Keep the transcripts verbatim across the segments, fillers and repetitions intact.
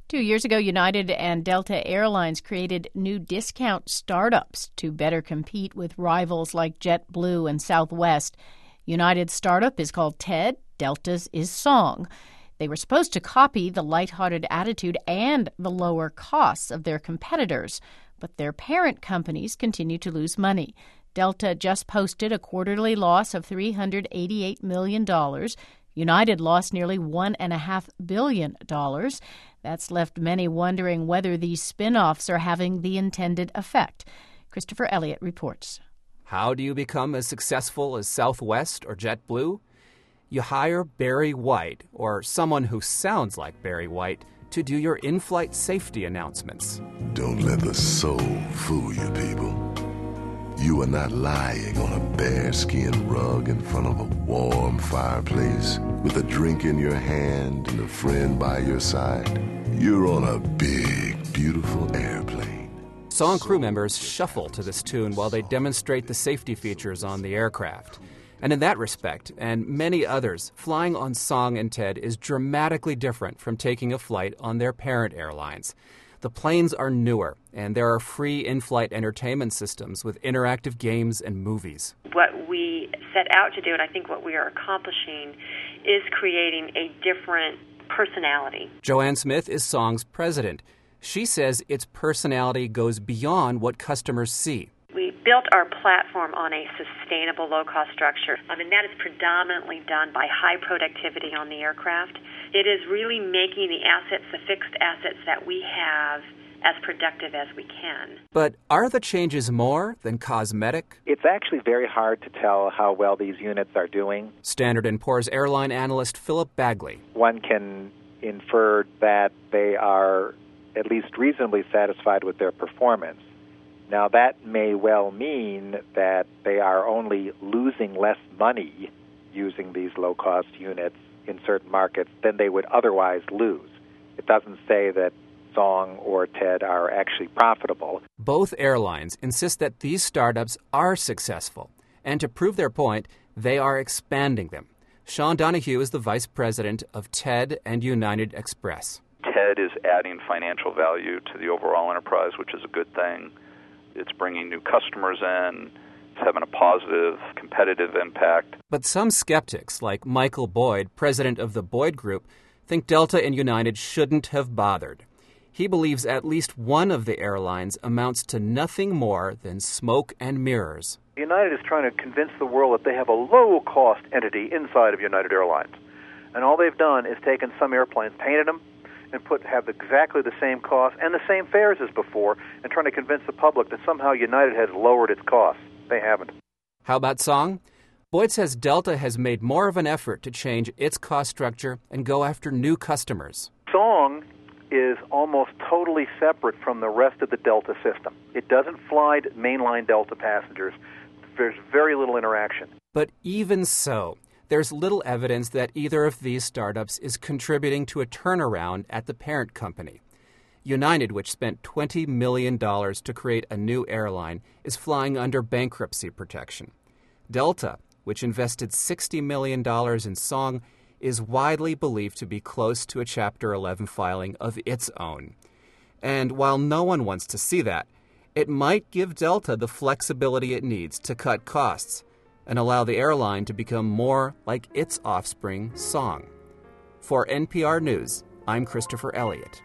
Two years ago, United and Delta Airlines created new discount startups to better compete with rivals like JetBlue and Southwest. United's startup is called TED. Delta's is Song. They were supposed to copy the lighthearted attitude and the lower costs of their competitors, but their parent companies continue to lose money. Delta just posted a quarterly loss of three hundred eighty-eight million dollars. United lost nearly one point five billion dollars. That's left many wondering whether these spin-offs are having the intended effect. Christopher Elliott reports. How do you become as successful as Southwest or JetBlue? You hire Barry White, or someone who sounds like Barry White, to do your in-flight safety announcements. Don't let the soul fool you, people. You are not lying on a bearskin rug in front of a warm fireplace with a drink in your hand and a friend by your side. You're on a big, beautiful airplane. Song crew members shuffle to this tune while they demonstrate the safety features on the aircraft. And in that respect, and many others, flying on Song and TED is dramatically different from taking a flight on their parent airlines. The planes are newer, and there are free in-flight entertainment systems with interactive games and movies. What we set out to do, and I think what we are accomplishing, is creating a different personality. Joanne Smith is Song's president. She says its personality goes beyond what customers see. We built our platform on a sustainable low-cost structure, I mean, that is predominantly done by high productivity on the aircraft. It is really making the assets, the fixed assets that we have, as productive as we can. But are the changes more than cosmetic? It's actually very hard to tell how well these units are doing. Standard and Poor's airline analyst Philip Bagley. One can infer that they are at least reasonably satisfied with their performance. Now, that may well mean that they are only losing less money using these low-cost units in certain markets than they would otherwise lose. It doesn't say that Song or TED are actually profitable. Both airlines insist that these startups are successful, and to prove their point, they are expanding them. Sean Donahue is the vice president of TED and United Express. TED is adding financial value to the overall enterprise, which is a good thing. It's bringing new customers in. It's having a positive, competitive impact. But some skeptics, like Michael Boyd, president of the Boyd Group, think Delta and United shouldn't have bothered. He believes at least one of the airlines amounts to nothing more than smoke and mirrors. United is trying to convince the world that they have a low-cost entity inside of United Airlines. And all they've done is taken some airplanes, painted them, and put have exactly the same cost and the same fares as before, and trying to convince the public that somehow United has lowered its costs. They haven't. How about Song? Boyd says Delta has made more of an effort to change its cost structure and go after new customers. Song is almost totally separate from the rest of the Delta system. It doesn't fly mainline Delta passengers. There's very little interaction. But even so, there's little evidence that either of these startups is contributing to a turnaround at the parent company. United, which spent twenty million dollars to create a new airline, is flying under bankruptcy protection. Delta, which invested sixty million dollars in Song, is widely believed to be close to a Chapter eleven filing of its own. And while no one wants to see that, it might give Delta the flexibility it needs to cut costs and allow the airline to become more like its offspring, Song. For N P R News, I'm Christopher Elliott.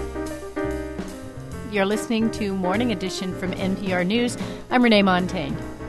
You're listening to Morning Edition from N P R News. I'm Renee Montaigne.